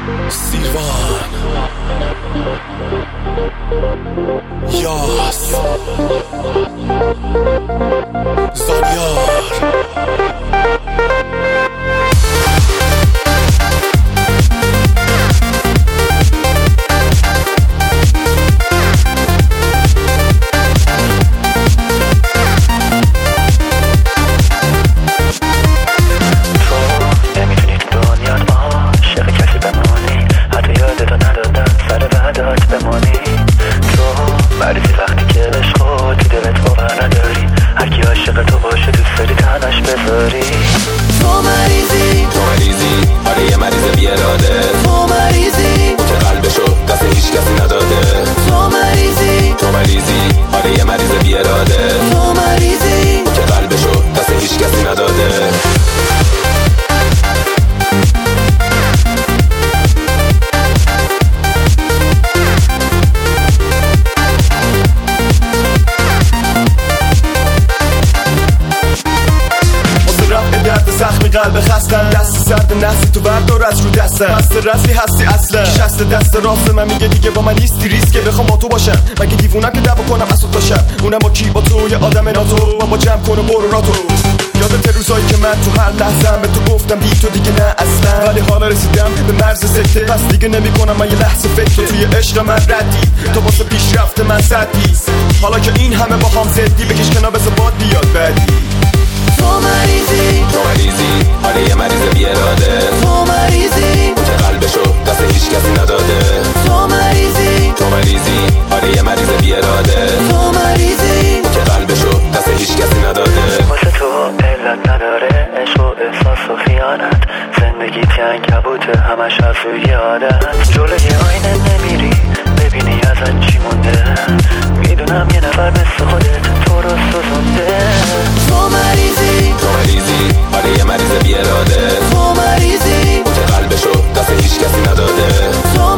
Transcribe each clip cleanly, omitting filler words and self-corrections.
سیروان یاس زانیار مریضی وقتی که عشقو تو دلت باور نداری، هر کی عاشق تو باشه دوست داری تنش بذاری. تو مریضی آره یه مریض بی اراده. تو مریضی که قلبشو دست هیچ کسی نداده. تو مریضی آره یه مریض بی اراده. تو مریضی که قلبشو دست هیچ کسی نداده. زخمی قلب خستم، دست سرد نسلی تو بردار از رو دستم. بسته رسمی هستی اصلا شست دست راست من میگه دیگه با من نیستی ریسکه بخوام با تو باشم. مگه دیوونم که دعوا کنم از تو شب، اونم با کی؟ با تو یه آدم ناتو. بابا جمع کن و برو راتو. یادت روزایی که من تو هر لحظه به تو گفتم بی تو دیگه نه اصلا، ولی حالا رسیدم به مرز سکته. پس دیگه نمیکنم من یه لحظه فکر تو توی عشق من ردی، تو واسه پیشرفت من صدی. حالا که این همه با هم زدی بکش کنار بذار باد بیاد بعدی. تو مریضی آره یه مریض بی اراده. تو مریضی که قلبشو دست هیچ کسی نداده. تو مریضی آره یه مریض بی اراده. تو مریضی که قلبشو دست هیچ کسی نداده. واسه تو علت نداره عشق و احساس و خیانت، زندگی عنکبوته همش از روی عادت. جلوی آینه نمیری ببینی ازت چی مونده، میدونم یه نفر مثل خودت تو رو سوزونده. تو مریضی آره یه مریض بی اراده. تو مریضی که قلبشو دست هیچ کسی نداده. تو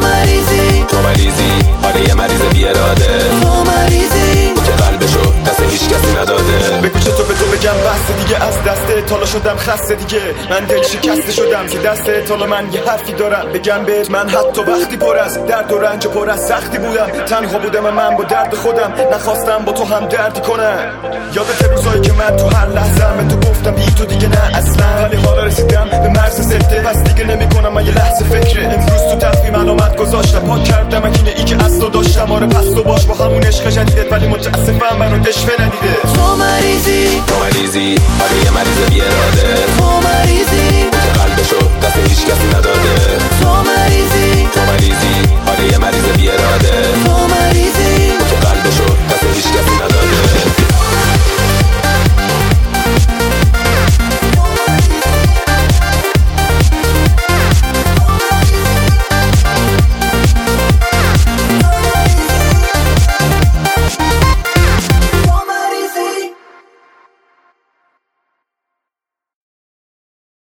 مریضی آره یه مریض بی اراده. تو مریضی که قلبشو دست هیچ کسی نداده. بگو چطور به تو بگم بسته دیگه، از دست تالا شدم خسته دیگه. من دل شکسته شدم که دست تالا من یه حرفی دارم بگم بهت. من حتی وقتی پر از درد و رنج و پر از سختی بودم، تنها بودم من با درد خودم، نخواستم با تو هم دردی کنم. یادت روزایی که من تو هر لحظه به تو گفتم بی تو دیگه نه اصلا، ولی حالا رسیدم به مرز سکته. پس دیگه نمیکنم من یه لحظه فکر. امروز تو تقویم علامت گذاشتم، پاک کردم اکنه ای که از تو داشتم. آره پس تو باش با همون عشق جدیدت، ولی متاسفم منو دشوه ندیده. تو مریضی آره یه مریض بی اراده. تو مریضی